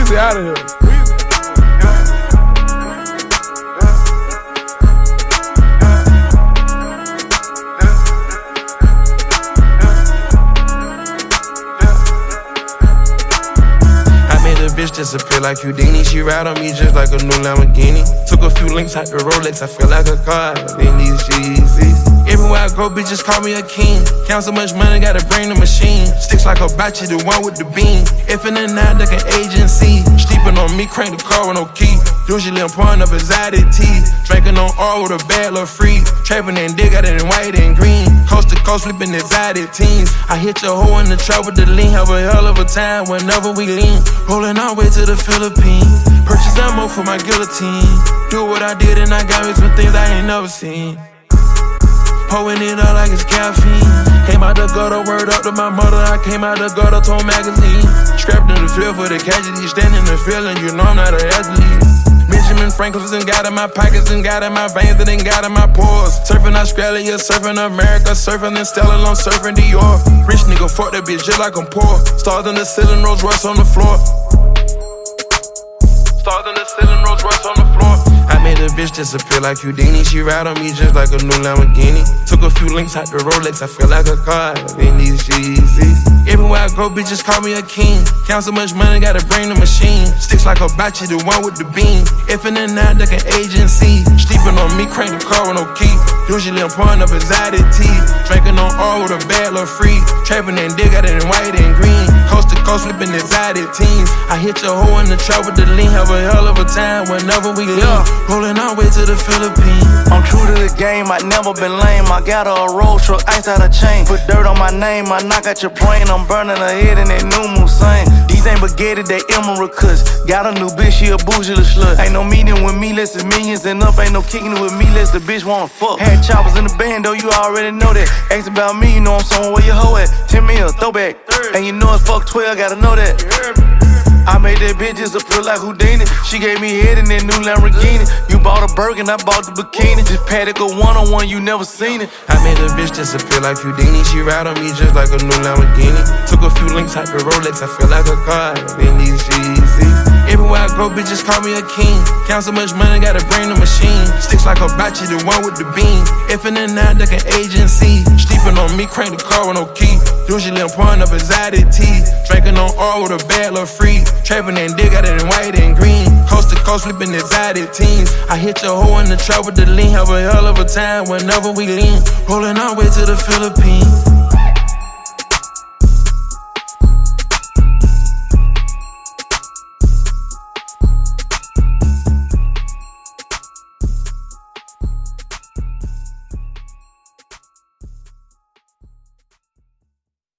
Weezy out of here. Bitch disappear like Houdini. She ride on me just like a new Lamborghini. Took a few links out the Rolex, I feel like a car in these Yeezys. Everywhere I go, bitches call me a king. Count so much money, gotta bring the machine. Sticks like a Bachi, the one with the beam. If in the night, like an agency. Sleeping on me, crank the car with no key. Usually I'm pouring up exotic tea. Drinking on all with a bad little free. Trapping and dig out it in white and green. Coast to coast, flipping exotic teams. I hit your hoe in the trap with the lean. Have a hell of a time whenever we lean. Rolling all the way to the Philippines. Purchase ammo for my guillotine. Do what I did and I got me some things I ain't never seen. Pouring it up like it's caffeine. Came out the gutter, word up to my mother. I came out the gutter, told magazine. Strapped in the field for the casualty. Standing in the field and you know I'm not an athlete. Benjamin Franklin's and got in my pockets and got in my veins and then got in my pores. Surfing Australia, surfing America, surfing in Stella, I'm surfing Dior. Rich nigga, fuck that bitch just like I'm poor. Stars in the ceiling, Rolls Royce on the floor. Stars in the ceiling, Rolls Royce on the floor. I made a bitch disappear like Houdini. She ride on me just like a new Lamborghini. Took a few links out the Rolex, I feel like a car in these Yeezys. Everywhere I go, bitches call me a king. Count so much money, gotta bring the machine. Sticks like a Bachi, the one with the beam. If in the night, like an agency. Sleeping on me, crank the car with no key. Usually I'm pouring up exotic tea. Drinking on all with a bad little free. Trapping and dig out it in white and green. Coast to coast, flipping exotic teams. I hit your hoe in the trap with the lean. Have a hell of a time whenever we lean. Rolling all the way to the Philippines. I'm true to the game, I never been lame. I got a road truck, ice out of chain. Put dirt on my name, I knock out your brain. I'm burning her head in that new Moussain. These ain't baguette, they emerald cuts. Got a new bitch, she a bougie little slut. Ain't no meeting with me, less than millions and up. Ain't no kicking it with me, less the bitch wanna fuck. Had choppers in the band, though, you already know that. Ask about me, you know I'm somewhere where your hoe at. 10 mil, throwback. And you know it's fuck 12, gotta know that. I made that bitch disappear like Houdini. She gave me head in that new Lamborghini. You bought a Birkin, I bought the bikini. Just paddock a one-on-one, you never seen it. I made a bitch disappear like Houdini. She ride on me just like a new Lamborghini. Took a few links out the Rolex, I feel like a car in these Yeezys. Everywhere I go, bitches call me a king. Count so much money, gotta bring the machine. Sticks like a Bachi, the one with the beam. If in the night, like an agency. Sleeping on me, crank the car with no key. Usually I'm pouring up exotic tea. Drinking on all with a bad little free. Trapping and dig out it in white and green. Coast to coast, flipping exotic teams. I hit your hoe in the trap with the lean. Have a hell of a time whenever we lean. Rolling all the way to the Philippines.